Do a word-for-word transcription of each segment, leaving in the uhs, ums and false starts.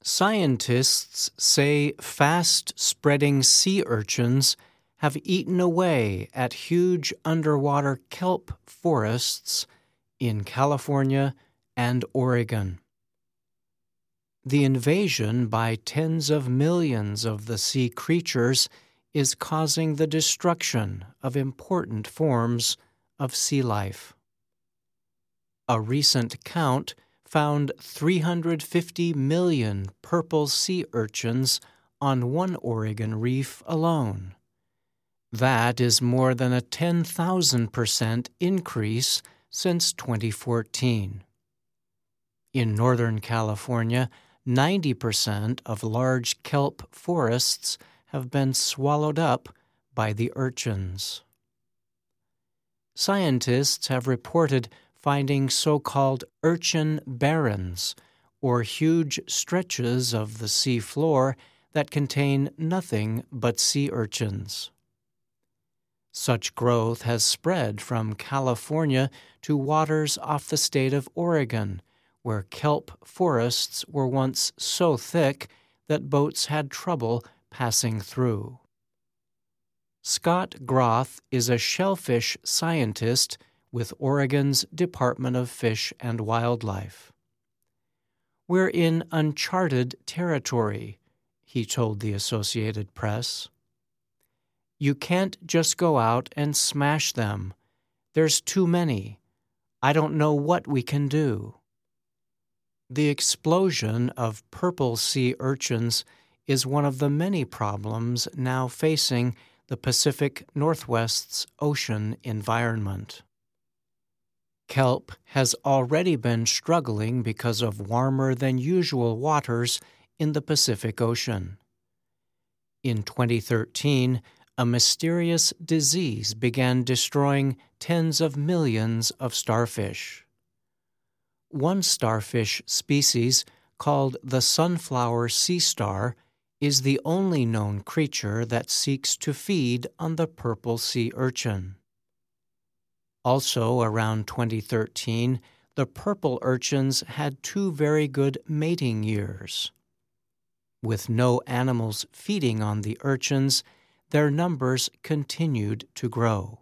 Scientists say fast-spreading sea urchins have eaten away at huge underwater kelp forests in California and Oregon. The invasion by tens of millions of the sea creatures is causing the destruction of important forms of sea life. A recent count found three hundred fifty million purple sea urchins on one Oregon reef alone. That is more than a ten thousand percent increase since twenty fourteen. In Northern California, ninety percent of large kelp forests have been swallowed up by the urchins. Scientists have reported finding so-called urchin barrens, or huge stretches of the sea floor that contain nothing but sea urchins. Such growth has spread from California to waters off the state of Oregon, where kelp forests were once so thick that boats had trouble passing through. Scott Groth is a shellfish scientist with Oregon's Department of Fish and Wildlife. "We're in uncharted territory," he told the Associated Press. "You can't just go out and smash them. There's too many. I don't know what we can do." The explosion of purple sea urchins is one of the many problems now facing the Pacific Northwest's ocean environment. Kelp has already been struggling because of warmer-than-usual waters in the Pacific Ocean. In twenty thirteen, a mysterious disease began destroying tens of millions of starfish. One starfish species, called the sunflower sea star, is the only known creature that seeks to feed on the purple sea urchin. Also around twenty thirteen, the purple urchins had two very good mating years. With no animals feeding on the urchins, their numbers continued to grow.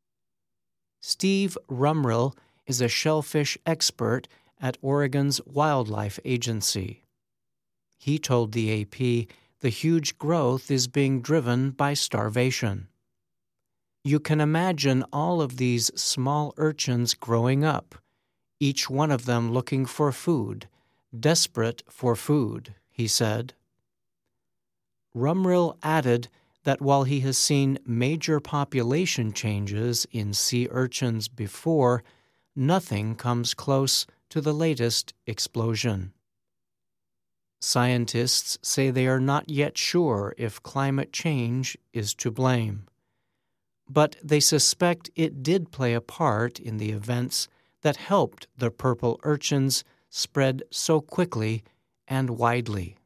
Steve Rumrill is a shellfish expert at Oregon's Wildlife Agency. He told the A P the huge growth is being driven by starvation. "You can imagine all of these small urchins growing up, each one of them looking for food, desperate for food," he said. Rumrill added that while he has seen major population changes in sea urchins before, nothing comes close to the latest explosion. Scientists say they are not yet sure if climate change is to blame, but they suspect it did play a part in the events that helped the purple urchins spread so quickly and widely.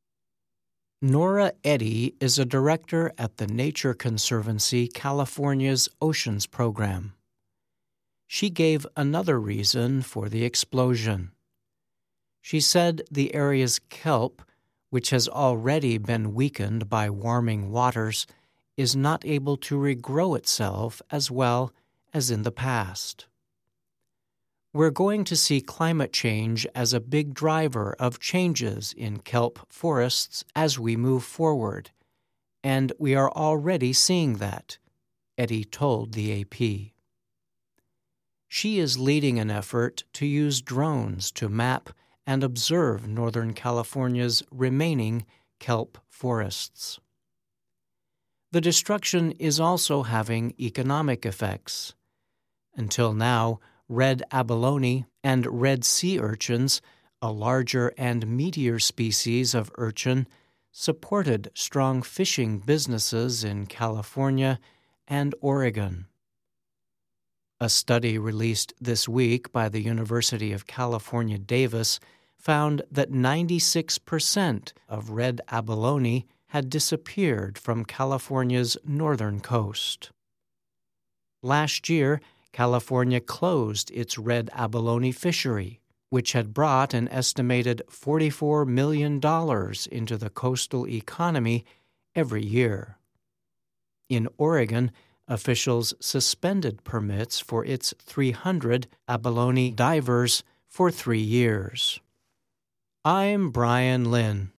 Nora Eddy is a director at the Nature Conservancy California's Oceans Program. She gave another reason for the explosion. She said the area's kelp, which has already been weakened by warming waters, is not able to regrow itself as well as in the past. "We're going to see climate change as a big driver of changes in kelp forests as we move forward, and we are already seeing that," Eddy told the A P. She is leading an effort to use drones to map and observe Northern California's remaining kelp forests. The destruction is also having economic effects. Until now, red abalone and red sea urchins, a larger and meatier species of urchin, supported strong fishing businesses in California and Oregon. A study released this week by the University of California, Davis found that ninety-six percent of red abalone had disappeared from California's northern coast. Last year, California closed its red abalone fishery, which had brought an estimated forty-four million dollars into the coastal economy every year. In Oregon, officials suspended permits for its three hundred abalone divers for three years. I'm Brian Lynn.